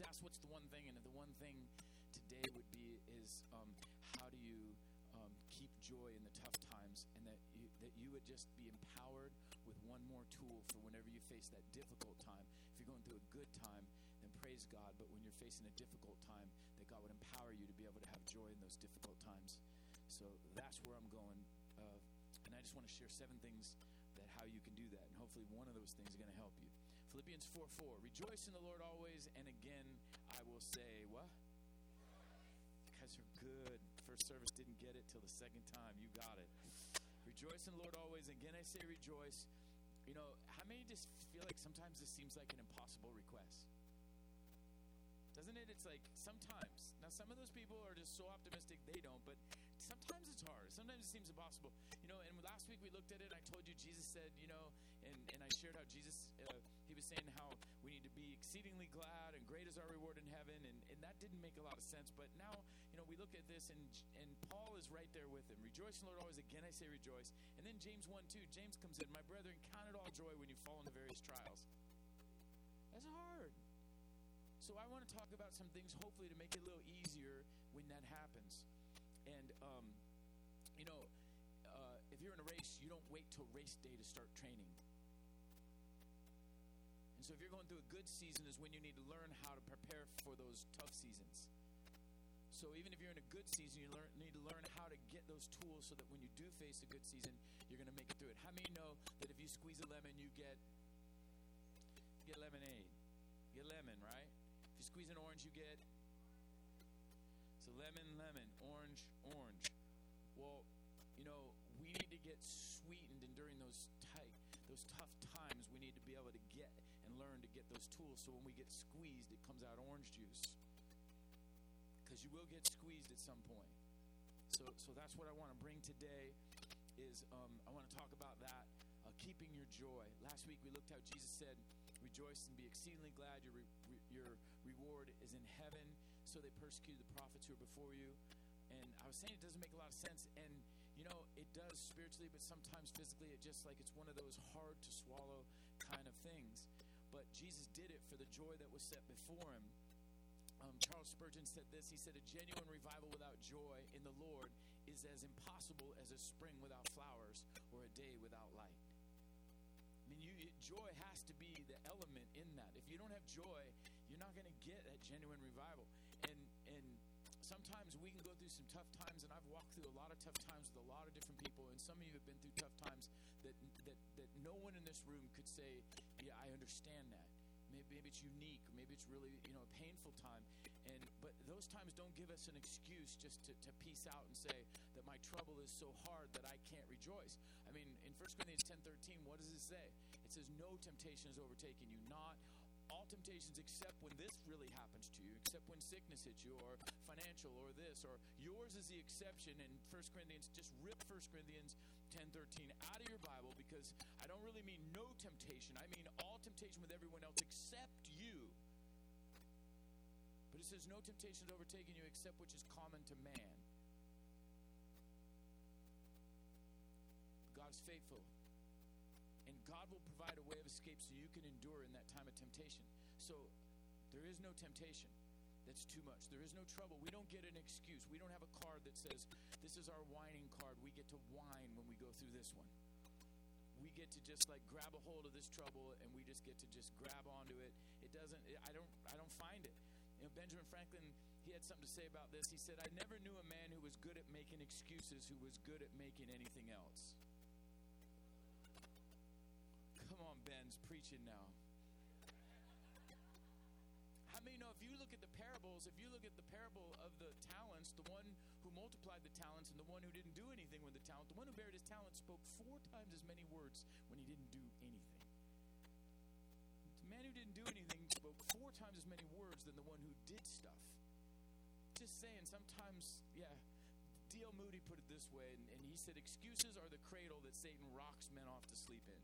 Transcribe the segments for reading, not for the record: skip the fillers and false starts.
asked what's the one thing, and the one thing today would be is how do you keep joy in the tough times, and that you would just be empowered with one more tool for whenever you face that difficult time. If you're going through a good time, then praise God, but when you're facing a difficult time, that God would empower you to be able to have joy in those difficult times. So that's where I'm going, and I just want to share 7 things that how you can do that, and hopefully one of those things is going to help you. Philippians 4:4, rejoice in the Lord always, and again I will say, what? You guys are good. First service didn't get it till the second time. You got it. Rejoice in the Lord always. Again I say rejoice. You know, how many just feel like sometimes this seems like an impossible request? Doesn't it? It's like sometimes. Now some of those people are just so optimistic they don't, but sometimes it's hard. Sometimes it seems impossible. You know, and last week we looked at it, and I told you Jesus said, you know, and I shared how Jesus, he was saying how we need to be exceedingly glad, and great is our reward in heaven, and that didn't make a lot of sense. But now, you know, we look at this, and Paul is right there with him. Rejoice in the Lord always. Again, I say rejoice. And then James 1:2, James comes in, my brethren, count it all joy when you fall into various trials. That's hard. So I want to talk about some things, hopefully, to make it a little easier when that happens. And, you know, if you're in a race, you don't wait till race day to start training. And so if you're going through a good season is when you need to learn how to prepare for those tough seasons. So even if you're in a good season, you need to learn how to get those tools so that when you do face a good season, you're going to make it through it. How many know that if you squeeze a lemon, you get lemonade? You get lemon, right? If you squeeze an orange, you get... So lemon, orange. Well, you know, we need to get sweetened, and during those tough times, we need to be able to get and learn to get those tools. So when we get squeezed, it comes out orange juice. Because you will get squeezed at some point. So that's what I want to bring today. Is I want to talk about that, keeping your joy. Last week we looked how Jesus said, "Rejoice and be exceedingly glad. Your reward is in heaven." So they persecuted the prophets who were before you. And I was saying it doesn't make a lot of sense. And, you know, it does spiritually, but sometimes physically it's one of those hard to swallow kind of things. But Jesus did it for the joy that was set before him. Charles Spurgeon said this. He said, a genuine revival without joy in the Lord is as impossible as a spring without flowers or a day without light. I mean, joy has to be the element in that. If you don't have joy, you're not going to get that genuine revival. And sometimes we can go through some tough times, and I've walked through a lot of tough times with a lot of different people, and some of you have been through tough times that no one in this room could say, yeah, I understand that. Maybe it's unique, or maybe it's really, you know, a painful time. But those times don't give us an excuse just to peace out and say that my trouble is so hard that I can't rejoice. I mean, in 1 Corinthians 10:13, what does it say? It says, no temptation has overtaken you, not all temptations except when this really happens to you, except when sickness hits you, or financial, or this, or yours is the exception. And 1 Corinthians, just rip 1 Corinthians 10:13 out of your Bible, because I don't really mean no temptation. I mean all temptation with everyone else except you. But it says no temptation has overtaken you except which is common to man. God's faithful. And God will provide a way of escape so you can endure in that time of temptation. So there is no temptation that's too much. There is no trouble. We don't get an excuse. We don't have a card that says, this is our whining card. We get to whine when we go through this one. We get to just like grab a hold of this trouble, and we just get to just grab onto it. I don't find it. You know, Benjamin Franklin, he had something to say about this. He said, I never knew a man who was good at making excuses who was good at making anything else. Come on, Ben's preaching now. How many know if you look at the parables, if you look at the parable of the talents, the one who multiplied the talents and the one who didn't do anything with the talent, the one who buried his talent spoke 4 times as many words when he didn't do anything. The man who didn't do anything spoke 4 times as many words than the one who did stuff. Just saying, sometimes, yeah, D.L. Moody put it this way, and he said, excuses are the cradle that Satan rocks men off to sleep in.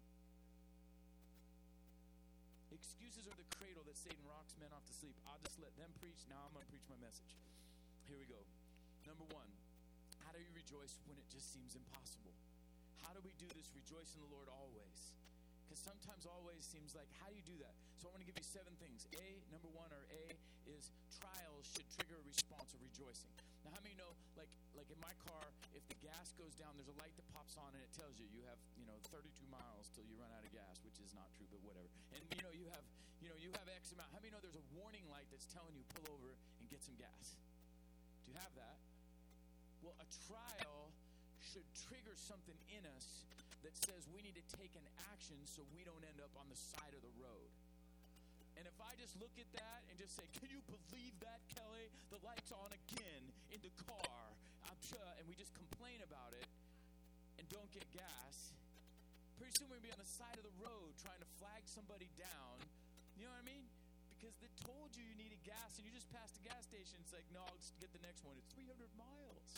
Excuses are the cradle that Satan rocks men off to sleep. I'll just let them preach. Now I'm going to preach my message. Here we go. Number 1, how do you rejoice when it just seems impossible? How do we do this? Rejoice in the Lord always. Because sometimes always seems like, how do you do that? So I want to give you 7 things. Number 1 is is trials should trigger a response of rejoicing. Now, how many know, like in my car, if the gas goes down, there's a light that pops on and it tells you have 32 miles till you run out of gas, which is not true, but whatever. And you have X amount. How many know there's a warning light that's telling you pull over and get some gas? Do you have that? Well, a trial should trigger something in us that says we need to take an action so we don't end up on the side of the road. And if I just look at that and just say, can you believe that, Kelly? The light's on again in the car. And we just complain about it and don't get gas, pretty soon we're going to be on the side of the road trying to flag somebody down. You know what I mean? Because they told you needed gas and you just passed a gas station. It's like, no, I'll just get the next one. It's 300 miles.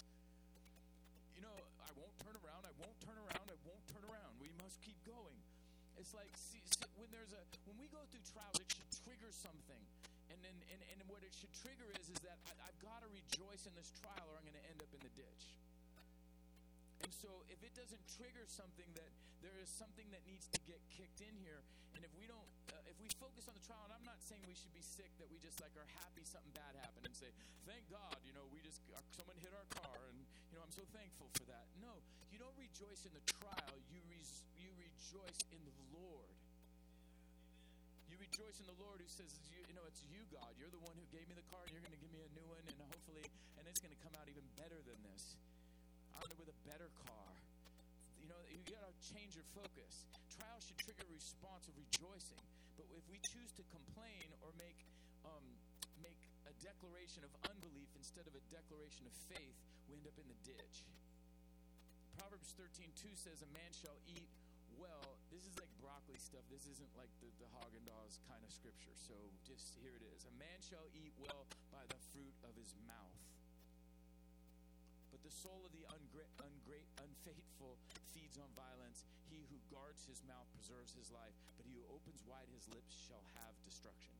I won't turn around. I won't turn around. I won't turn around. We must keep going. It's like, see, when we go through trials, it should trigger something. And what it should trigger is that I've got to rejoice in this trial or I'm going to end up in the ditch. And so if it doesn't trigger something, that there is something that needs to get kicked in here. And if we don't, if we focus on the trial, and I'm not saying we should be sick, that we just are happy something bad happened and say, thank God, someone hit our car and, I'm so thankful for that. No, you don't rejoice in the trial. You rejoice in the Lord. You rejoice in the Lord who says, it's you, God. You're the one who gave me the car, and you're going to give me a new one, and hopefully, and it's going to come out even better than this. I'm with a better car. You got to change your focus. Trials should trigger a response of rejoicing. But if we choose to complain or make a declaration of unbelief instead of a declaration of faith, we end up in the ditch. Proverbs 13:2 says, a man shall eat well. This is like broccoli stuff. This isn't like the Haagen-Dazs kind of scripture. So just here it is. A man shall eat well by the fruit of his mouth. But the soul of the unfaithful feeds on violence. He who guards his mouth preserves his life, but he who opens wide his lips shall have destruction.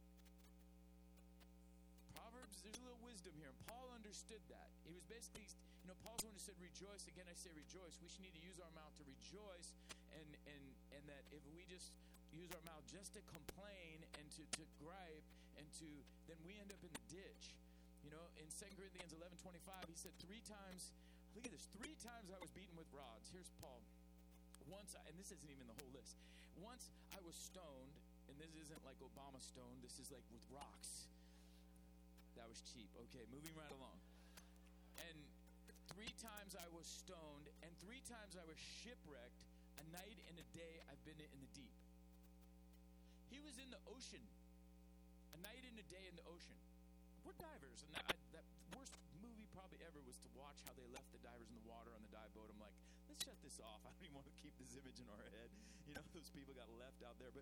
Proverbs, there's a little wisdom here. And Paul understood that. He was basically, Paul's the one who said rejoice. Again, I say rejoice. We should need to use our mouth to rejoice, and that if we just use our mouth just to complain and to gripe then we end up in the ditch. In 2 Corinthians 11:25, he said 3 times, look at this, 3 times I was beaten with rods. Here's Paul. Once, and this isn't even the whole list. Once I was stoned, and this isn't like Obama stoned, this is like with rocks. That was cheap. Okay, moving right along. And 3 times I was stoned, and 3 times I was shipwrecked. A night and a day I've been in the deep. He was in the ocean. A night and a day in the ocean. We're divers, and that worst movie probably ever was to watch how they left the divers in the water on the dive boat. I'm like, let's shut this off. I don't even want to keep this image in our head. Those people got left out there. But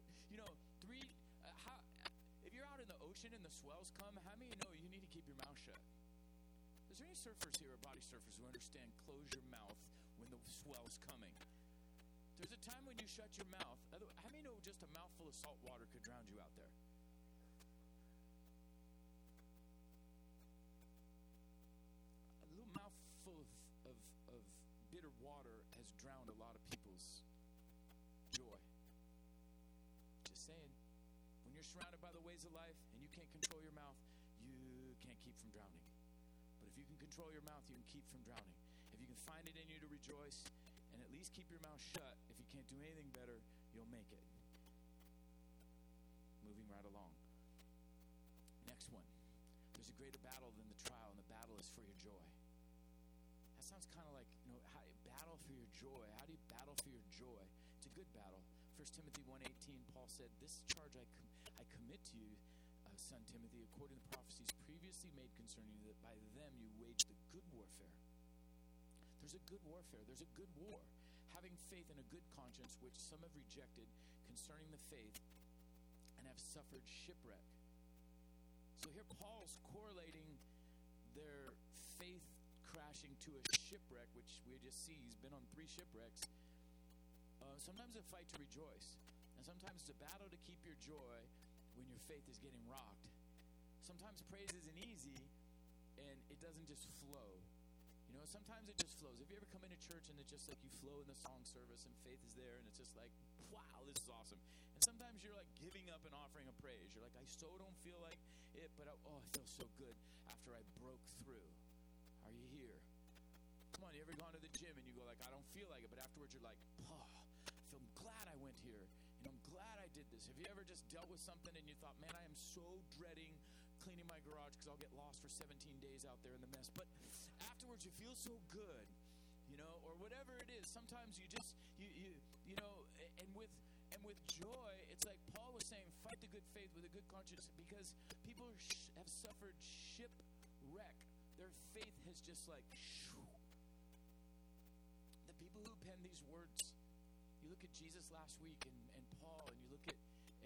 if you're out in the ocean and the swells come, how many know you need to keep your mouth shut? Is there any surfers here or body surfers who understand close your mouth when the swell's coming? There's a time when you shut your mouth. How many know just a mouthful of salt water could drown you out there? Mouthful of bitter water has drowned a lot of people's joy. Just saying, when you're surrounded by the ways of life and you can't control your mouth, you can't keep from drowning. But if you can control your mouth, you can keep from drowning. If you can find it in you to rejoice and at least keep your mouth shut, if you can't do anything better, you'll make it. Moving right along. Next one. There's a greater battle than the trial, and the battle is for your joy. Sounds kind of like, how do you battle for your joy? How do you battle for your joy? It's a good battle. 1 Timothy 1:18, Paul said, this charge I commit to you, son Timothy, according to prophecies previously made concerning you, that by them you wage the good warfare. There's a good warfare. There's a good war. Having faith and a good conscience, which some have rejected concerning the faith and have suffered shipwreck. So here Paul's correlating their faith crashing to a shipwreck, which we just see he's been on 3 shipwrecks. Sometimes a fight to rejoice, and sometimes it's a battle to keep your joy when your faith is getting rocked. Sometimes praise isn't easy, and it doesn't just flow. Sometimes it just flows. Have you ever come into church and it's just like you flow in the song service and faith is there, and it's just like, wow, this is awesome. And sometimes you're like giving up and offering a praise. You're like, I so don't feel like it, but I feel so good after I broke through. Are you here? Come on, you ever gone to the gym and you go like, I don't feel like it, but afterwards you're like, I'm glad I went here. I'm glad I did this. Have you ever just dealt with something and you thought, man, I am so dreading cleaning my garage because I'll get lost for 17 days out there in the mess. But afterwards you feel so good, or whatever it is. Sometimes you just, and with joy, it's like Paul was saying, fight the good faith with a good conscience, because people have suffered shipwreck. Their faith has just like, the people who pen these words, you look at Jesus last week and Paul, and you look at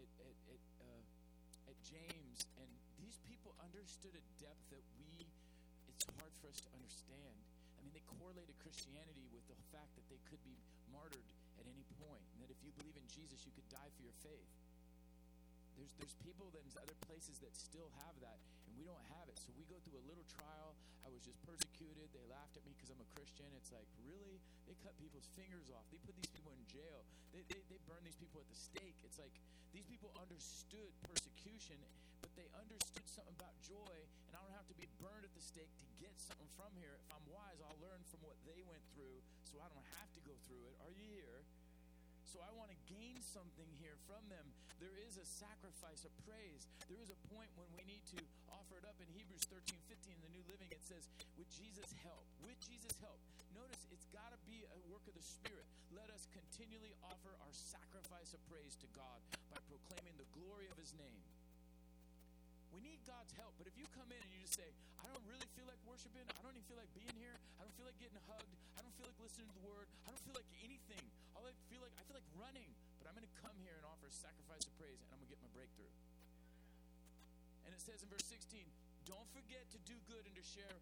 James, and these people understood a depth that it's hard for us to understand. I mean, they correlated Christianity with the fact that they could be martyred at any point, and that if you believe in Jesus, you could die for your faith. There's people in other places that still have that, and we don't have it. So we go through a little trial. I was just persecuted. They laughed at me because I'm a Christian. It's like, really? They cut people's fingers off. They put these people in jail. They burn these people at the stake. It's like these people understood persecution, but they understood something about joy, and I don't have to be burned at the stake to get something from here. If I'm wise, I'll learn from what they went through, so I don't have to go through it. Are you here? So I want to gain something here from them. There is a sacrifice of praise. There is a point when we need to offer it up. In Hebrews 13:15 in the New Living, it says, with Jesus' help. With Jesus' help. Notice, it's got to be a work of the Spirit. Let us continually offer our sacrifice of praise to God by proclaiming the glory of His name. We need God's help. But if you come in and you just say, I don't really feel like worshiping, I don't even feel like being here, I don't feel like getting hugged, I don't feel like listening to the word, I don't feel like anything. I feel like running, but I'm going to come here and offer a sacrifice of praise, and I'm going to get my breakthrough. And it says in verse 16, don't forget to do good and to share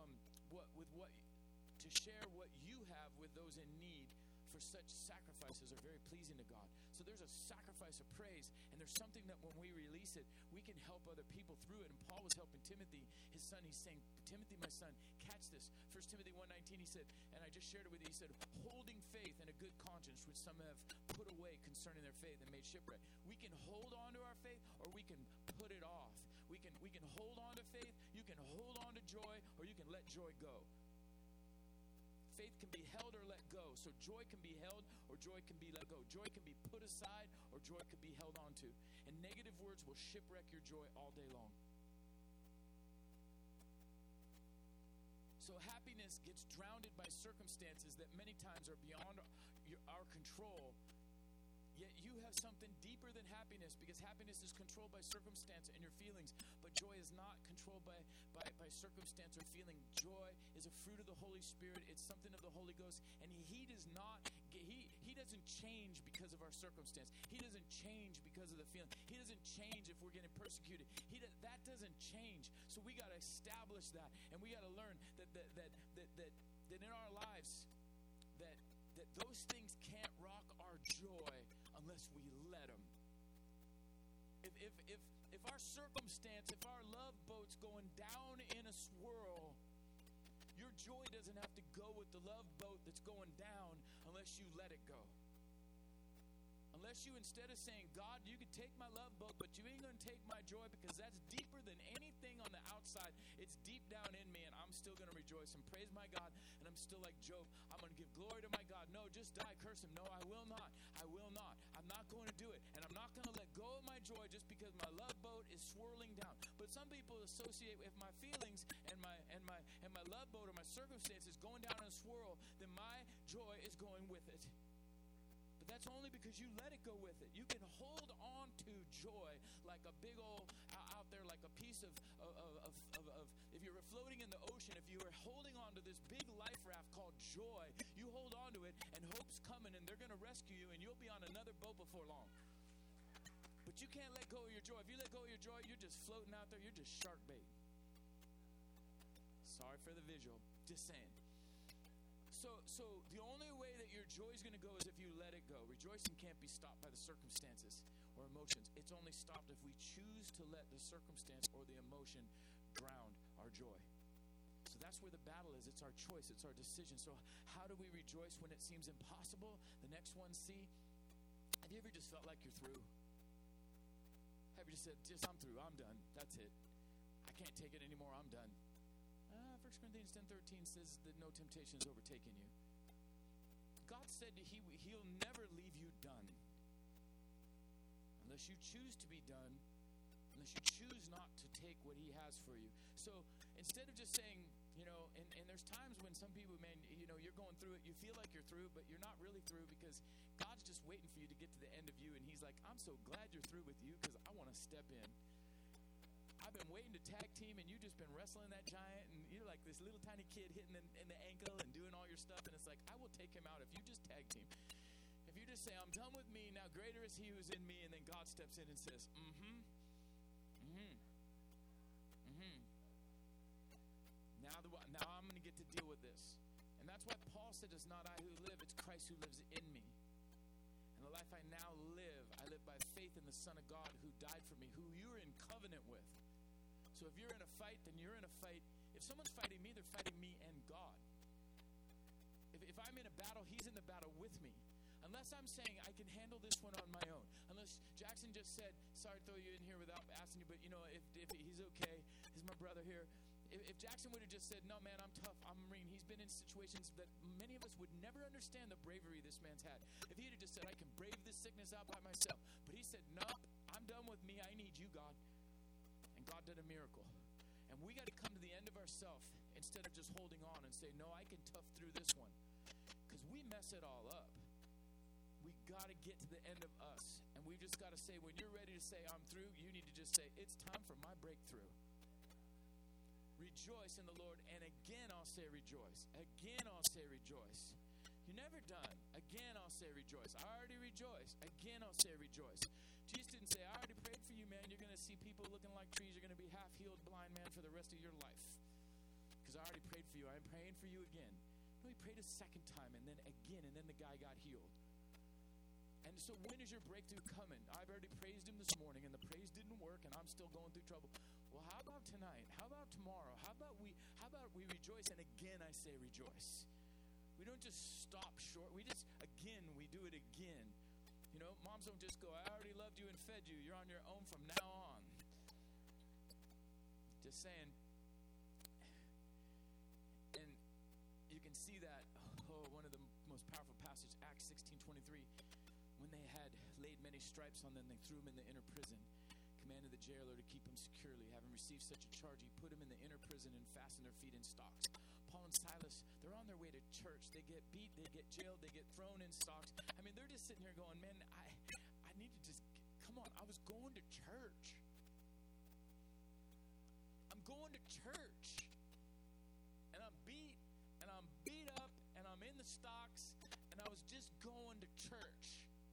what you have with those in need, for such sacrifices are very pleasing to God. So there's a sacrifice of praise, and there's something that when we release it, we can help other people through it. And Paul was helping Timothy, his son. He's saying, Timothy, my son, catch this. 1 Timothy 1:19, he said, and I just shared it with you, he said, holding faith and a good conscience, which some have put away concerning their faith and made shipwreck. We can hold on to our faith, or we can put it off. We can hold on to faith, you can hold on to joy, or you can let joy go. Faith can be held or let go. So joy can be held or joy can be let go. Joy can be put aside or joy can be held onto. And negative words will shipwreck your joy all day long. So happiness gets drowned by circumstances that many times are beyond our control. Yet you have something deeper than happiness, because happiness is controlled by circumstance and your feelings, but joy is not controlled by circumstance or feeling. Joy is a fruit of the Holy Spirit. It's something of the Holy Ghost, and He doesn't change because of our circumstance. He doesn't change because of the feeling. He doesn't change if we're getting persecuted. That doesn't change. So we got to establish that, and we got to learn that in our lives that those things can't rock our joy unless we let them. If our circumstance, if our love boat's going down in a swirl, your joy doesn't have to go with the love boat that's going down unless you let it go. Unless you, instead of saying, God, you can take my love boat, but you ain't going to take my joy, because that's deeper than anything on the outside. It's deep down in me, and I'm still going to rejoice and praise my God, and I'm still like Job. I'm going to give glory to my God. No, just die, curse him. No, I will not. I will not. I'm not going to do it, and I'm not going to let go of my joy just because my love boat is swirling down. But some people associate with my feelings and my love boat or my circumstances going down in a swirl, then my joy is going with it. But that's only because you let it go with it. You can hold on to joy like a big old out there, like a piece of if you were floating in the ocean, if you were holding on to this big life raft called joy, you hold on to it, and hope's coming, and they're going to rescue you, and you'll be on another boat before long. But you can't let go of your joy. If you let go of your joy, you're just floating out there. You're just shark bait. Sorry for the visual. Just saying. So the only way that your joy is going to go is if you let it go. Rejoicing can't be stopped by the circumstances or emotions. It's only stopped if we choose to let the circumstance or the emotion drown our joy. So that's where the battle is. It's our choice. It's our decision. So how do we rejoice when it seems impossible? The next one, C. Have you ever just felt like you're through? ever just said, I'm through, I'm done, that's it. I can't take it anymore, I'm done. 1 Corinthians 10:13 says that no temptation has overtaken you. God said he'll never leave you done. Unless you choose to be done, unless you choose not to take what he has for you. So instead of just saying, and there's times when some people, man, you're going through it, you feel like you're through, but you're not really through because God's just waiting for you to get to the end of you, and he's like, I'm so glad you're through with you because I want to step in. I've been waiting to tag team, and you've just been wrestling that giant, and you're like this little tiny kid hitting in the ankle and doing all your stuff, and it's like, I will take him out if you just tag team. If you just say, I'm done with me, now greater is he who's in me, and then God steps in and says, Now I'm going to get to deal with this. And that's why Paul said, it's not I who live, it's Christ who lives in me. And the life I now live, I live by faith in the Son of God who died for me, who you're in covenant with. So if you're in a fight, then you're in a fight. If someone's fighting me, they're fighting me and God. If I'm in a battle, he's in the battle with me. Unless I'm saying I can handle this one on my own. Unless Jackson just said, sorry to throw you in here without asking you, but if he's okay, he's my brother here. If Jackson would have just said, no, man, I'm tough, I'm a Marine. He's been in situations that many of us would never understand the bravery this man's had. If he had just said, I can brave this sickness out by myself. But he said, no, I'm done with me. I need you, God. And God did a miracle. And we got to come to the end of ourselves instead of just holding on and say, no, I can tough through this one. Because we mess it all up. We got to get to the end of us. And we've just got to say, when you're ready to say, I'm through, you need to just say, it's time for my breakthrough. Rejoice in the Lord. And again, I'll say rejoice. Again, I'll say rejoice. You're never done. Again, I'll say rejoice. I already rejoice. Again, I'll say rejoice. Jesus didn't say, I already prayed for you, man. You're going to see people looking like trees. You're going to be half-healed blind man for the rest of your life. Because I already prayed for you. I'm praying for you again. No, he prayed a second time and then again, and then the guy got healed. And so when is your breakthrough coming? I've already praised him this morning, and the praise didn't work, and I'm still going through trouble. Well, how about tonight? How about tomorrow? How about we rejoice? And again, I say rejoice. We don't just stop short. We do it again. Moms don't just go, I already loved you and fed you. You're on your own from now on. Just saying. And you can see that, one of the most powerful passages, Acts 16:23. When they had laid many stripes on them, they threw him in the inner prison, commanded the jailer to keep him securely. Having received such a charge, he put him in the inner prison and fastened their feet in stocks. Paul and Silas, they're on their way to church. They get beat, they get jailed, they get thrown in stocks. I mean, they're just sitting here going, man, I need to just, come on, I was going to church. I'm going to church. And I'm beat up, and I'm in the stocks, and I was just going to church.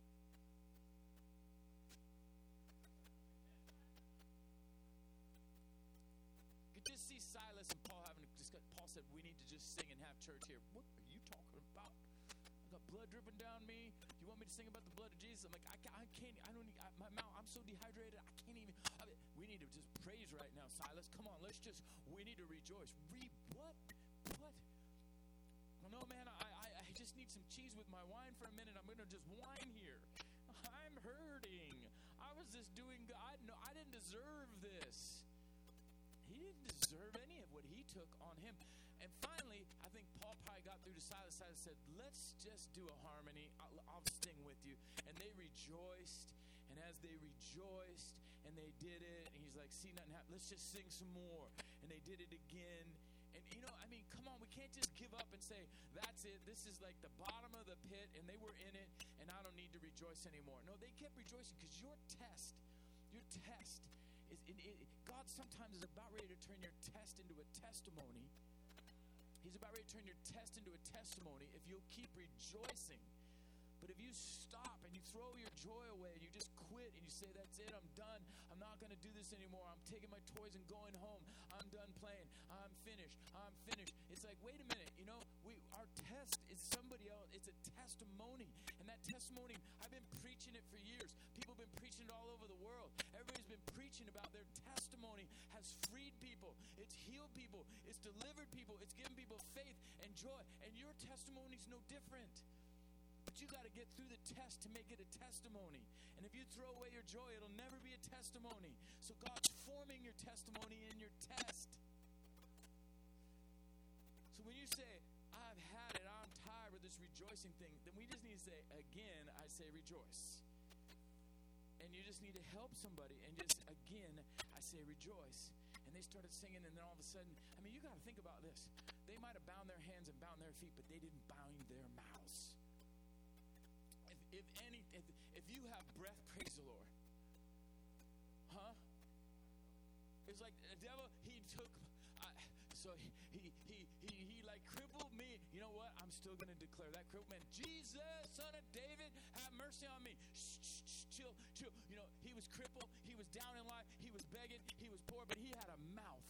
See Silas and Paul having a discussion. Paul said, we need to just sing and have church here. What are you talking about? I got blood dripping down me. You want me to sing about the blood of Jesus? I'm like, my mouth, I'm so dehydrated, I can't even. We need to just praise right now, Silas. Come on, we need to rejoice. What? Well, no, man, I just need some cheese with my wine for a minute. I'm going to just whine here. I'm hurting. I was just doing good. I didn't deserve this. He didn't deserve any of what he took on him. And finally, I think Paul probably got through to Silas. Silas said, let's just do a harmony. I'll sing with you. And they rejoiced. And as they rejoiced and they did it, and he's like, see, nothing happened. Let's just sing some more. And they did it again. And, come on, we can't just give up and say, that's it. This is like the bottom of the pit, and they were in it, and I don't need to rejoice anymore. No, they kept rejoicing because your test God sometimes is about ready to turn your test into a testimony. He's about ready to turn your test into a testimony if you'll keep rejoicing. But if you stop and you throw your joy away and you just quit and you say, that's it, I'm done. I'm not going to do this anymore. I'm taking my toys and going home. I'm done playing. I'm finished. It's like, wait a minute. Our test is somebody else. It's a testimony. And that testimony, I've been preaching it for years. People have been preaching it all over the world. Everybody's been preaching about their testimony has freed people. It's healed people. It's delivered people. It's given people faith and joy. And your testimony is no different. But But you got to get through the test to make it a testimony. And if you throw away your joy, it'll never be a testimony. So God's forming your testimony in your test. So when you say, I've had it, I'm tired with this rejoicing thing, then we just need to say, again, I say rejoice. And you just need to help somebody. And just, again, I say rejoice. And they started singing, and then all of a sudden, I mean, you got to think about this. They might have bound their hands and bound their feet, but they didn't bind their mouths. If you have breath, praise the Lord. Huh? It's like the devil, he took, so he like crippled me. You know what? I'm still going to declare that crippled man, Jesus, son of David, have mercy on me. Chill. You know, he was crippled. He was down in life. He was begging. He was poor, but he had a mouth.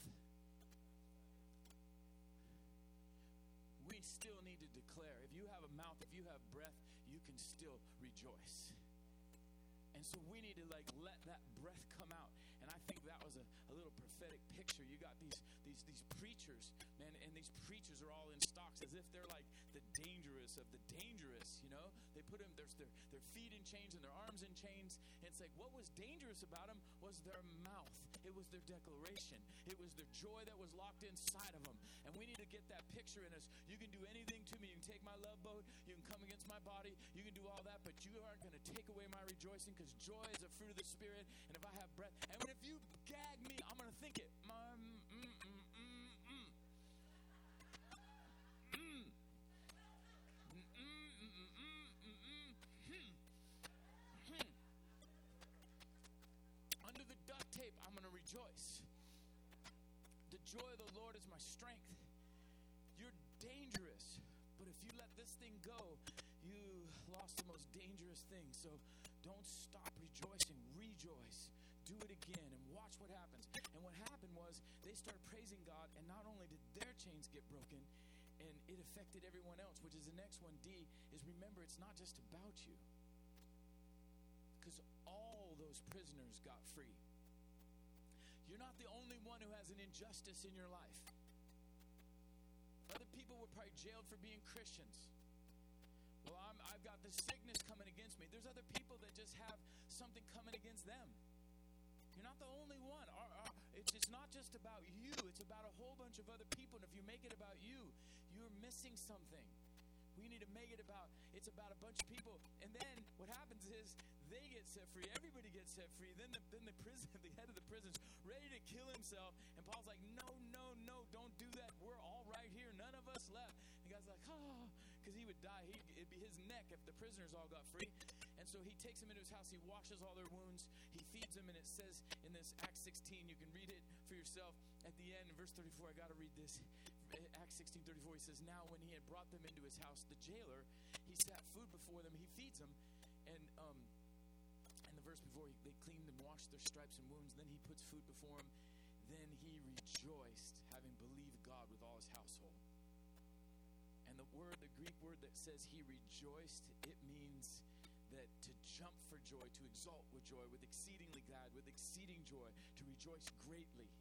We still need to declare. If you have a mouth, if you have breath, you can still rejoice. And so we need to let that breath come out. And I think that was a little prophetic picture. You got these preachers, man, and these preachers are all in stocks as if they're like the dangerous of the dangerous, you know? They put them, their feet in chains and their arms in chains. And it's like, what was dangerous about them was their mouth. It was their declaration. It was their joy that was locked inside of them. And we need to get that picture in us. You can do anything to me. You can take my love boat. You can come against my body. You can do all that, but you aren't going to take away my rejoicing, because joy is a fruit of the Spirit. And if I have breath, and if you gag me, I'm going to think it. Under the duct tape, I'm going to rejoice. The joy of the Lord is my strength. You're dangerous, but if you let this thing go, you lost the most dangerous thing. So don't stop rejoicing. Rejoice. Do it again and watch what happens. And what happened was they started praising God, and not only did their chains get broken, and it affected everyone else, which is the next one, D, is remember, it's not just about you. Because all those prisoners got free. You're not the only one who has an injustice in your life. Other people were probably jailed for being Christians. Well, I've got this sickness coming against me. There's other people that just have something coming against them. You're not the only one. It's not just about you. It's about a whole bunch of other people. And if you make it about you, you're missing something. We need to make it about, it's about a bunch of people. And then what happens is they get set free. Everybody gets set free. Then the prison, the head of the prison's ready to kill himself. And Paul's like, no, don't do that. We're all right here. None of us left. And the guy's like, because he would die. It'd be his neck if the prisoners all got free. And so he takes them into his house. He washes all their wounds. He feeds them. And it says in this Acts 16, you can read it for yourself. At the end, in verse 34, I got to read this. Acts 16:34, he says, now when he had brought them into his house, the jailer, he set food before them. He feeds them. And the verse before, they cleaned and washed their stripes and wounds. Then he puts food before them. Then he rejoiced, having believed God with all his household. And the Greek word that says he rejoiced, it means that to jump for joy, to exult with joy, with exceedingly glad, with exceeding joy, to rejoice greatly.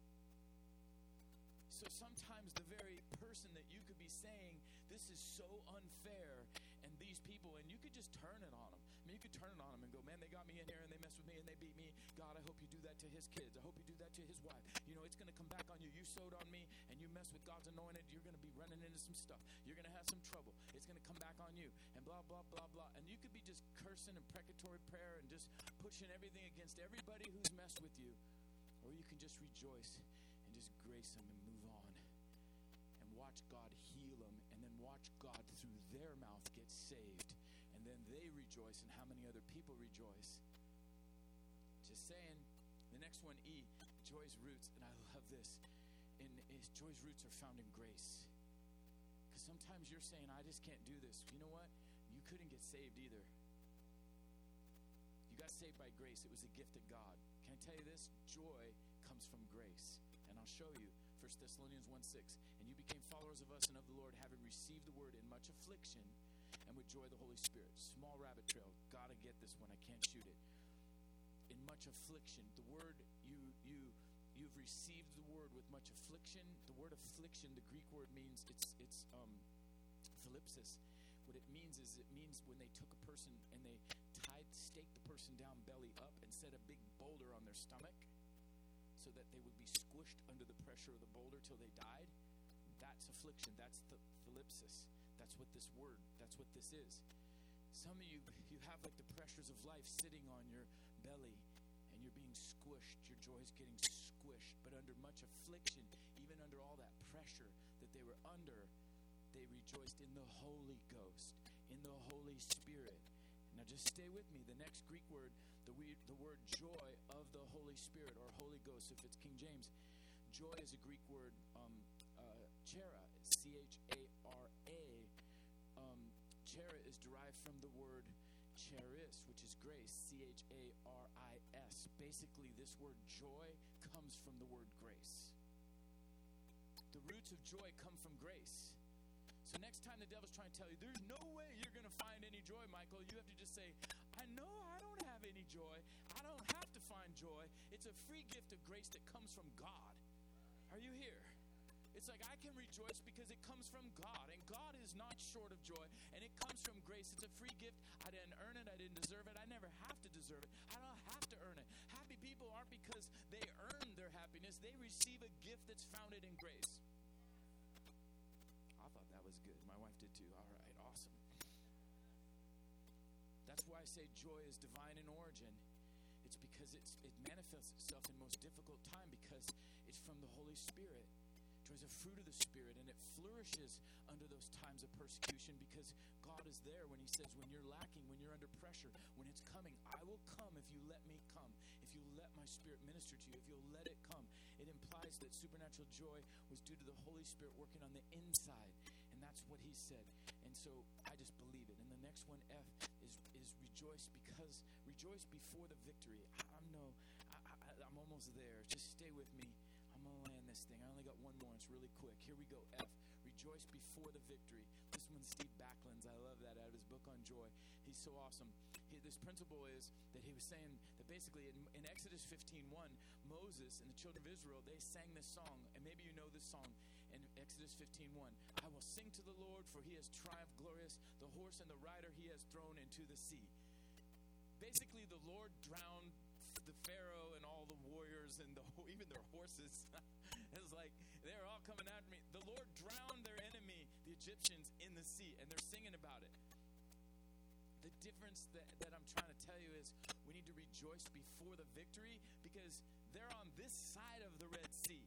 So sometimes the very person that you could be saying, this is so unfair, and these people, and you could just turn it on them. I mean, you could turn it on them and go, man, they got me in here, and they messed with me, and they beat me. God, I hope you do that to his kids. I hope you do that to his wife. You know, it's going to come back on you. You sowed on me, and you mess with God's anointed, you're going to be running into some stuff. You're going to have some trouble. It's going to come back on you, and blah, blah, blah, blah. And you could be just cursing and precatory prayer and just pushing everything against everybody who's messed with you. Or you can just rejoice and just grace them and move on. And watch God heal them, and then watch God through their mouth get saved. And then they rejoice, and how many other people rejoice? Just saying. The next one, E, joy's roots, and I love this. Joy's roots are found in grace. Because sometimes you're saying, I just can't do this. You know what? You couldn't get saved either. You got saved by grace. It was a gift of God. Can I tell you this? Joy comes from grace. And I'll show you. 1 Thessalonians 1:6. And you became followers of us and of the Lord, having received the word in much affliction, and with joy the Holy Spirit. Small rabbit trail. Gotta get this one. I can't shoot it. In much affliction. The word you've received the word with much affliction. The word affliction, the Greek word means it's thlipsis, what it means is when they took a person and they staked the person down belly up and set a big boulder on their stomach so that they would be squished under the pressure of the boulder till they died. That's affliction. That's the thlipsis. That's what this is. Some of you have like the pressures of life sitting on your belly and you're being squished. Your joy is getting squished. But under much affliction, even under all that pressure that they were under, they rejoiced in the Holy Ghost, in the Holy Spirit. Now just stay with me. The next Greek word, the word joy of the Holy Spirit or Holy Ghost, if it's King James, joy is a Greek word, chara, C-H-A-R-A. Chara is derived from the word charis, which is grace, C-H-A-R-I-S. Basically, this word joy comes from the word grace. The roots of joy come from grace. So next time the devil's trying to tell you, there's no way you're going to find any joy, Michael, you have to just say, I know I don't have any joy. I don't have to find joy. It's a free gift of grace that comes from God. Are you here? It's like I can rejoice because it comes from God, and God is not short of joy, and it comes from grace. It's a free gift. I didn't earn it. I didn't deserve it. I never have to deserve it. I don't have to earn it. Happy people aren't because they earn their happiness. They receive a gift that's founded in grace. I thought that was good. My wife did too. All right, awesome. That's why I say joy is divine in origin. It's because it manifests itself in most difficult time because it's from the Holy Spirit. Joy is a fruit of the Spirit, and it flourishes under those times of persecution because God is there when he says, when you're lacking, when you're under pressure, when it's coming, I will come if you let me come, if you let my Spirit minister to you, if you'll let it come. It implies that supernatural joy was due to the Holy Spirit working on the inside, and that's what he said. And so I just believe it. And the next one, F, is rejoice before the victory. I'm almost there. Just stay with me. I'm going to land this thing. I only got one more. It's really quick. Here we go. F, rejoice before the victory. This one's Steve Backlund's. I love that, out of his book on joy. He's so awesome. This principle is that he was saying that basically in Exodus 15:1, Moses and the children of Israel, they sang this song, and maybe you know this song in Exodus 15:1. I will sing to the Lord, for he has triumphed glorious. The horse and the rider he has thrown into the sea. Basically, the Lord drowned the Pharaoh and all the warriors and even their horses. It was like they're all coming after me. The Lord drowned their enemy, the Egyptians, in the sea, and they're singing about it. The difference that I'm trying to tell you is we need to rejoice before the victory because they're on this side of the Red Sea.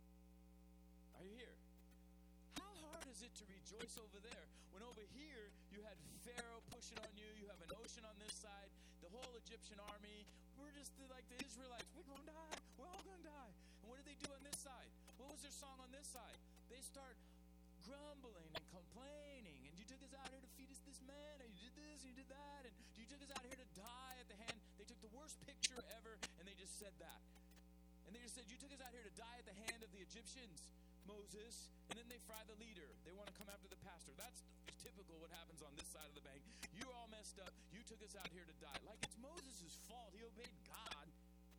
Are you here? How hard is it to rejoice over there when over here you had Pharaoh pushing on you, you have an ocean on this side, the whole Egyptian army, we're just like the Israelites, we're going to die, we're all going to die. And what did they do on this side? What was their song on this side? They start grumbling and complaining, and you took us out here to feed us this man, and you did this, and you did that, and you took us out here to die at the hand. They took the worst picture ever, and they just said that. And they just said, you took us out here to die at the hand of the Egyptians, Moses, and then they fry the leader. They want to come after the pastor. That's typical what happens on this side of the bank. You're all messed up. You took us out here to die. Like it's Moses' fault. He obeyed God.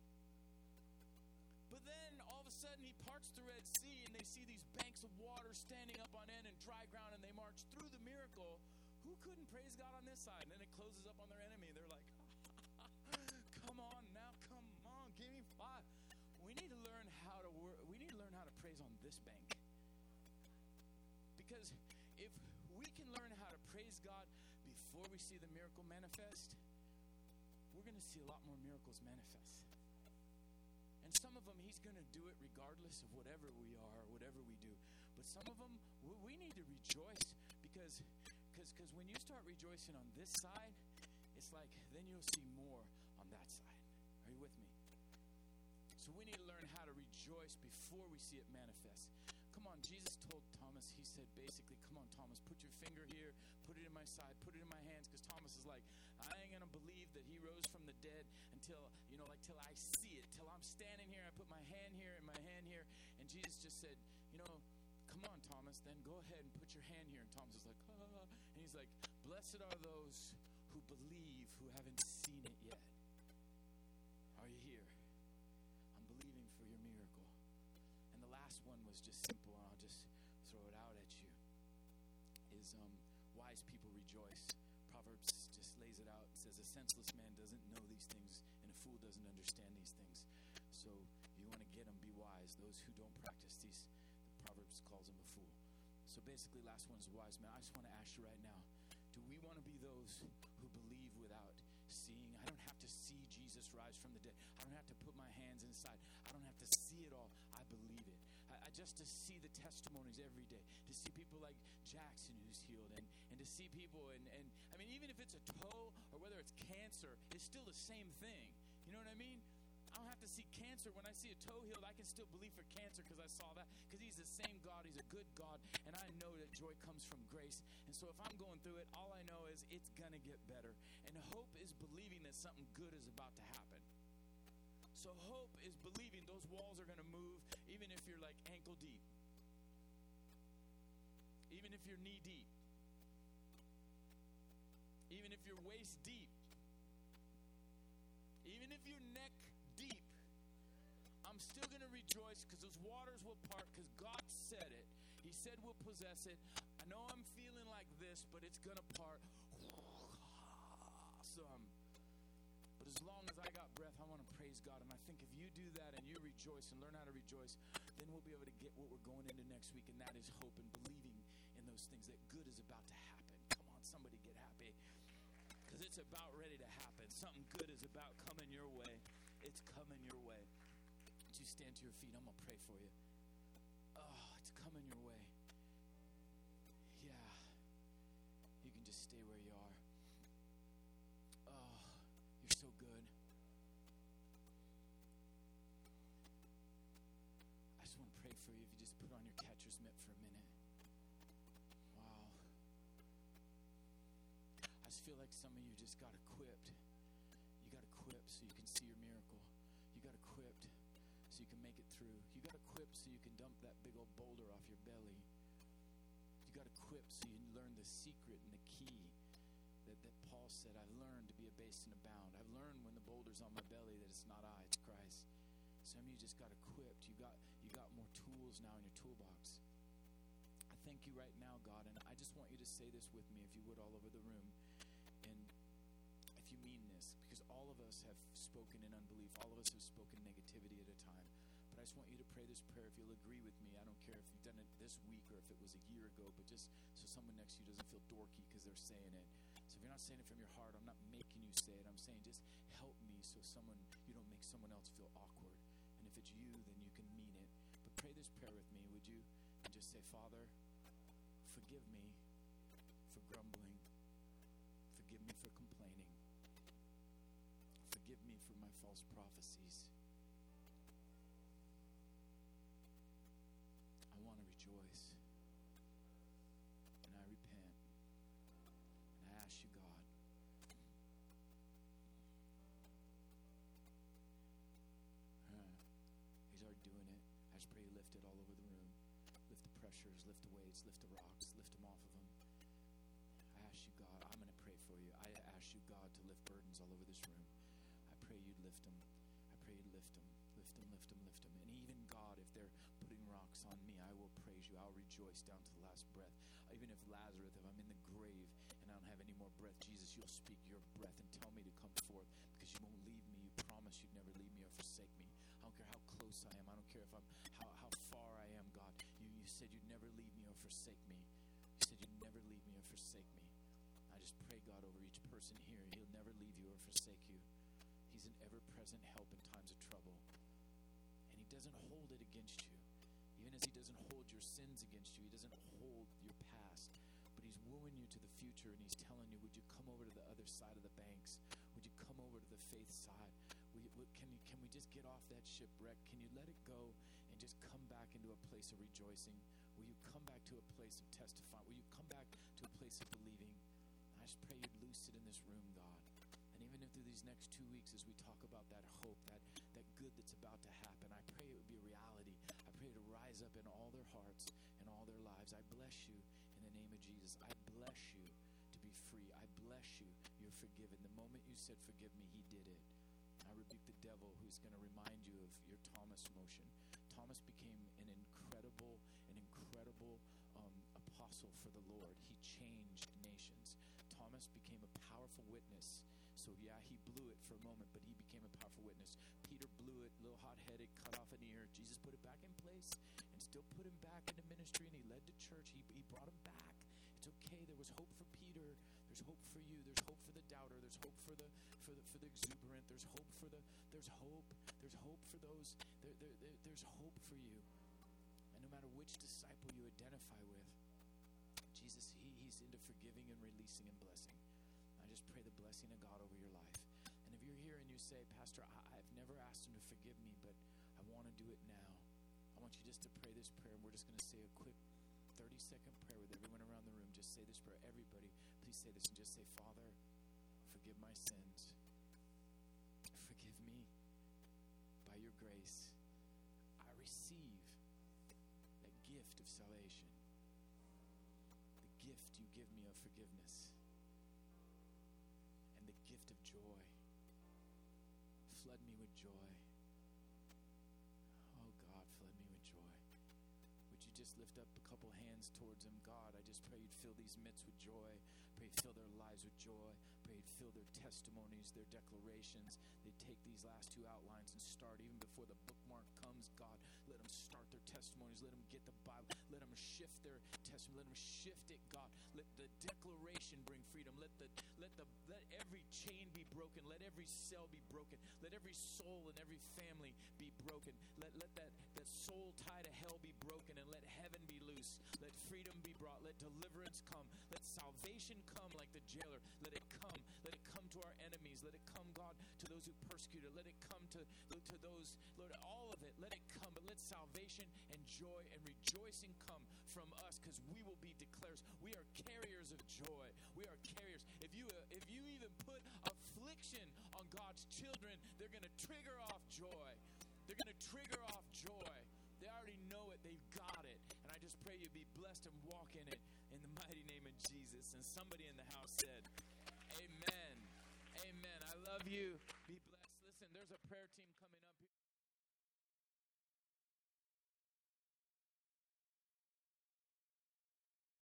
But then all of a sudden he parts the Red Sea and they see these banks of water standing up on end and dry ground, and they march through the miracle. Who couldn't praise God on this side? And then it closes up on their enemy. They're like, come on now, come on, give me five. We need to learn how to praise on this bank. Because if we can learn how to praise God before we see the miracle manifest, we're going to see a lot more miracles manifest. And some of them, he's going to do it regardless of whatever we are or whatever we do. But some of them, we need to rejoice because when you start rejoicing on this side, it's like then you'll see more on that side. Are you with me? So we need to learn how to rejoice before we see it manifest. Come on, Jesus told Thomas, he said basically, come on, Thomas, put your finger here, put it in my side, put it in my hands, because Thomas is like, I ain't going to believe that he rose from the dead until I see it, till I'm standing here, I put my hand here and my hand here, and Jesus just said, come on, Thomas, then go ahead and put your hand here. And Thomas is like, and he's like, blessed are those who believe, who haven't seen it yet. Are you here? I'm believing for your miracle. And the last one was just simple, and I'll just throw it out at you, is wise people rejoice. Proverbs just lays it out. It says, a senseless man doesn't know these things, and a fool doesn't understand these things. So you want to get them, be wise. Those who don't practice these, the Proverbs calls them a fool. So basically, last one's a wise man. I just want to ask you right now, do we want to be those who believe without seeing? I don't have to see Jesus rise from the dead. I don't have to put my hands inside. I don't have to see it all. I believe it. I just to see the testimonies every day, to see people like Jackson who's healed, and to see people, and I mean, even if it's a toe or whether it's cancer, it's still the same thing. You know what I mean? I don't have to see cancer. When I see a toe healed, I can still believe for cancer because I saw that. Because he's the same God. He's a good God. And I know that joy comes from grace. And so if I'm going through it, all I know is it's going to get better. And hope is believing that something good is about to happen. So hope is believing those walls are going to move, even if you're like ankle deep. Even if you're knee deep. Even if you're waist deep. Even if you're neck deep, I'm still going to rejoice because those waters will part because God said it. He said we'll possess it. I know I'm feeling like this, but it's going to part. Awesome. But as long as I got breath, I want to praise God. And I think if you do that and you rejoice and learn how to rejoice, then we'll be able to get what we're going into next week, and that is hope and believing in those things that good is about to happen. Come on, somebody get happy. Because it's about ready to happen. Something good is about coming your way. It's coming your way. Would you stand to your feet? I'm going to pray for you. Oh, it's coming your way. Yeah. You can just stay where you are. Oh, you're so good. I just want to pray for you. If you just put on your catcher's mitt for a minute. Wow. I just feel like some of you just got equipped. You got equipped so you can see your miracle. You got equipped so you can make it through. You got equipped so you can dump that big old boulder off your belly. You got equipped so you can learn the secret and the key that Paul said, I've learned to be abased and abound. I've learned when the boulder's on my belly that it's not I, it's Christ. Some of you just got equipped. You got more tools now in your toolbox. I thank you right now, God, and I just want you to say this with me, if you would, all over the room. And if you mean this, because all of us have spoken in unbelief, all of us have spoken negativity at a time. But I just want you to pray this prayer. If you'll agree with me, I don't care if you've done it this week or if it was a year ago, but just so someone next to you doesn't feel dorky because they're saying it. So if you're not saying it from your heart, I'm not making you say it. I'm saying just help me so you don't make someone else feel awkward. And if it's you, then you can mean it. But pray this prayer with me, would you? And just say, Father, forgive me for grumbling. Forgive me for complaining. Forgive me for my false prophecies. I want to rejoice. And I repent. And I ask you, God, He's already doing it. I just pray you lift it all over the room. Lift the pressures, lift the weights, lift the rocks, lift them off of them. I ask you, God, I'm going to pray for you. I ask you, God, to lift burdens all over this room. I pray you'd lift them. I pray you'd lift them. Lift them, lift them, lift them. And even, God, if they're putting rocks on me, I will praise you. I'll rejoice down to the last breath. Even if Lazarus, if I'm in the grave and I don't have any more breath, Jesus, you'll speak your breath and tell me to come forth because you won't leave me. You promise you'd never leave me or forsake me. I don't care how close I am. I don't care if I'm how far I am, God. You said you'd never leave me or forsake me. You said you'd never leave me or forsake me. I just pray, God, over each person here. He'll never leave you or forsake you. He's an ever-present help in times of trouble. And he doesn't hold it against you. Even as he doesn't hold your sins against you, he doesn't hold your past. But he's wooing you to the future, and he's telling you, would you come over to the other side of the banks? Would you come over to the faith side? Can we just get off that shipwreck? Can you let it go and just come back into a place of rejoicing? Will you come back to a place of testifying? Will you come back to a place of believing? I just pray you'd loose it in this room, God. And even if through these next 2 weeks as we talk about that hope, that good that's about to happen, I pray it would be a reality. I pray to rise up in all their hearts and all their lives. I bless you in the name of Jesus. I bless you to be free. I bless you. You're forgiven. The moment you said forgive me, he did it. I rebuke the devil who's going to remind you of your Thomas motion. Thomas became an incredible apostle for the Lord. He changed nations. Thomas became a powerful witness. So yeah, he blew it for a moment, but he became a powerful witness. Peter blew it, a little hot-headed, cut off an ear. Jesus put it back in place and still put him back into ministry, and he led the church. He brought him back. It's okay. There was hope for Peter. There's hope for you. There's hope for the doubter. There's hope for the exuberant. There's hope for there's hope for those. There's hope for you. And no matter which disciple you identify with, Jesus, he's into forgiving and releasing and blessing. I just pray the blessing of God over your life. And if you're here and you say, Pastor, I've never asked him to forgive me, but I want to do it now. I want you just to pray this prayer. And we're just going to say a quick 30-second prayer with everyone around the room. Just say this prayer. Everybody, please say this and just say, Father, forgive my sins. Forgive me. By your grace, I receive that gift of salvation. The gift you give me of forgiveness. And the gift of joy. Flood me with joy. Oh God, flood me with joy. Would you just lift up a couple hands towards him? God, I just pray you'd fill these midst with joy. Pray you'd fill their lives with joy. Pray you'd fill their testimonies, their declarations. They take these last two outlines and start even before the bookmark comes. God, let them start their testimonies. Let them get the Bible. Let them shift their testimony. Let them shift it, God. Let the declaration bring freedom. Let every chain be broken. Let every cell be broken. Let every soul and every family be broken. Let that soul tie to hell be broken, and let heaven be loose. Let freedom be brought. Let deliverance come. Let salvation come like the jailer. Let it come. Let it come to our enemies. Let it come, God, to those who persecute it. Let it come to those, Lord, all of it. Let it come. But let salvation and joy and rejoicing come from us, because we will be declares. We are carriers of joy. We are carriers. If you even put affliction on God's children, they're going to trigger off joy. They're going to trigger off joy. They already know it. They've got it. And I just pray you be blessed and walk in it in the mighty name of Jesus. And somebody in the house said, amen. Amen. I love you. Be blessed. Listen, there's a prayer team coming up.